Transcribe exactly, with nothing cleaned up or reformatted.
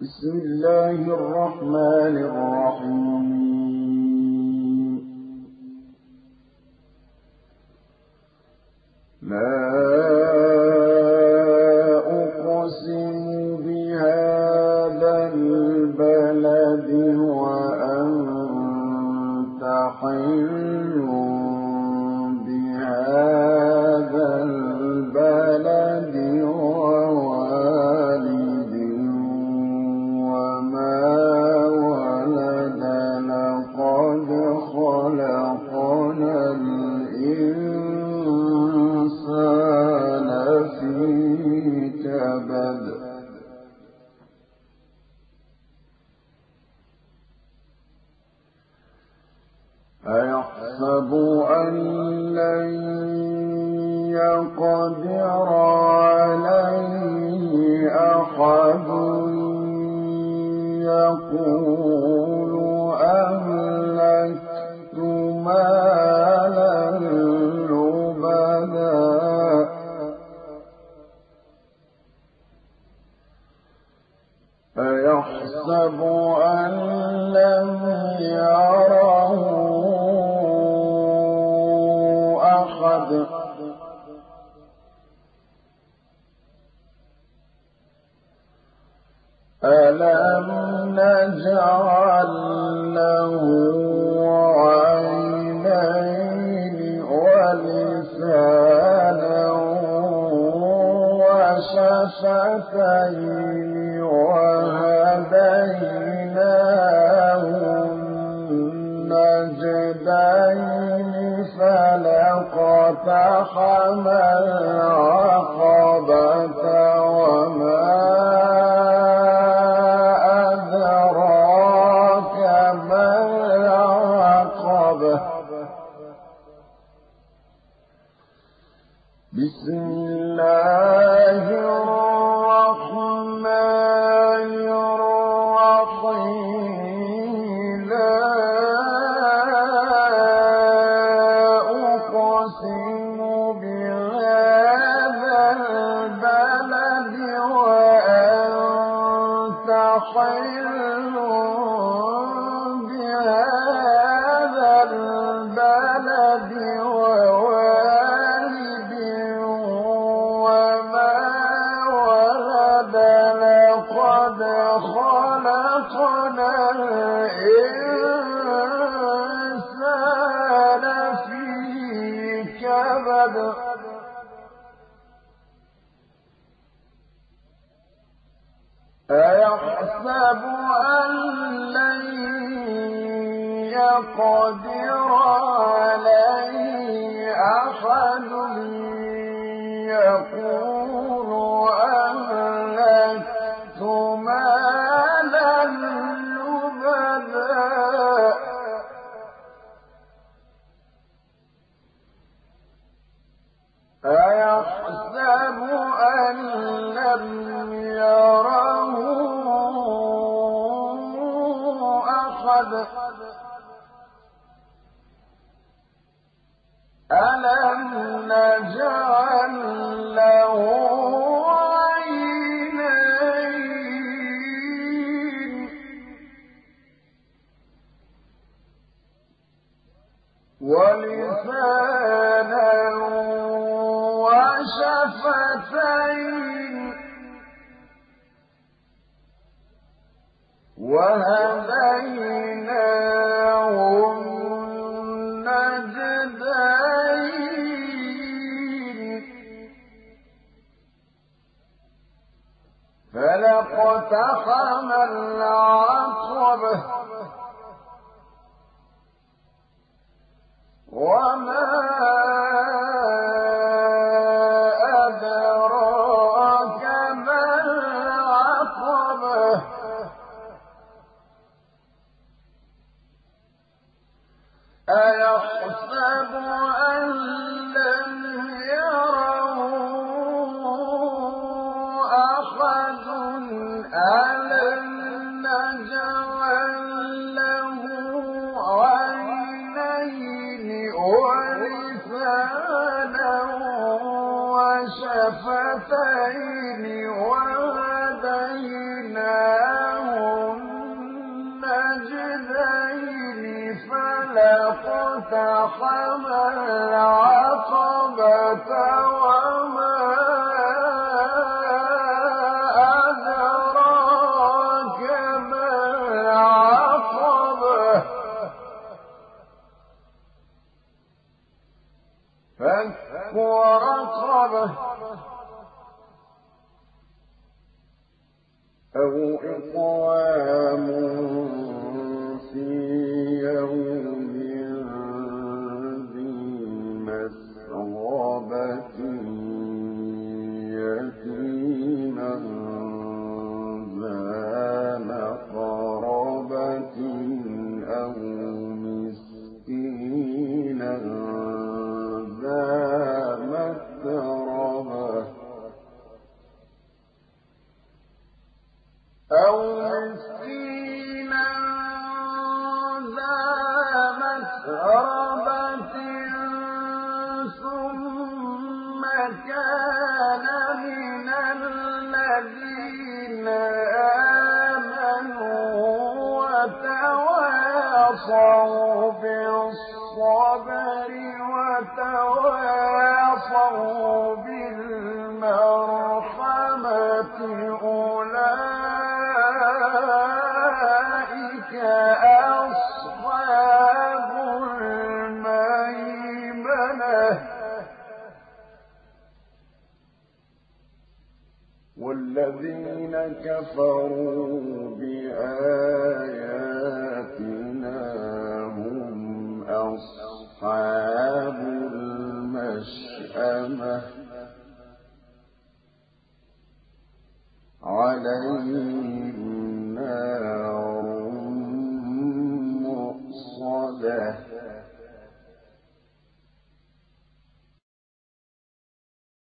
بسم الله الرحمن الرحيم. لا أقسم بهذا البلد وأنت حل بهذا البلد ووالد وما ولد لقد خلقنا الإنسان في كبد أيحسب أن لن يقدر عليه أحد يقول أهلكت مالا لبدا أيحسب أن لم يره أحد ألم نجعل له عينين ولسانا وشفتين وهديناه النجدين فلاقتحم العقبة وما أدراك ما العقبة بسم الله الرحمن الرحيم لا أقسم بهذا البلد وأنت حل بهذا البلد ووالد وما ولد لقد خلقنا الإنسان في كبد أيحسب أن لن يقدر عليه أحد يقول أهلكت مالا لبدا أيحسب أن لم يره أحد ألم نجعل له عينين ولسانا وشفتين وهديناه النجدين فلاقتحم العقبة وما أدراك ما العقبة أيحسب أن لم يره أحد ألم نجعل له عينين ولسانا وشفتين وهديناه اقتحم العقبة وما أدراك ما العقبة فك رقبة أو إطعام في يوم ذي مسغبة يتيما ذا مقربة أو مسكينا ذا متربة أو مسكينا ذا متربة ثم كان من الذين آمنوا وتواصوا بالصبر وتواصوا بالمرحمة أولئك أصحاب الميمنة والذين كفروا بآياتنا هم أصحاب المشأمة عليهم نار مؤصدة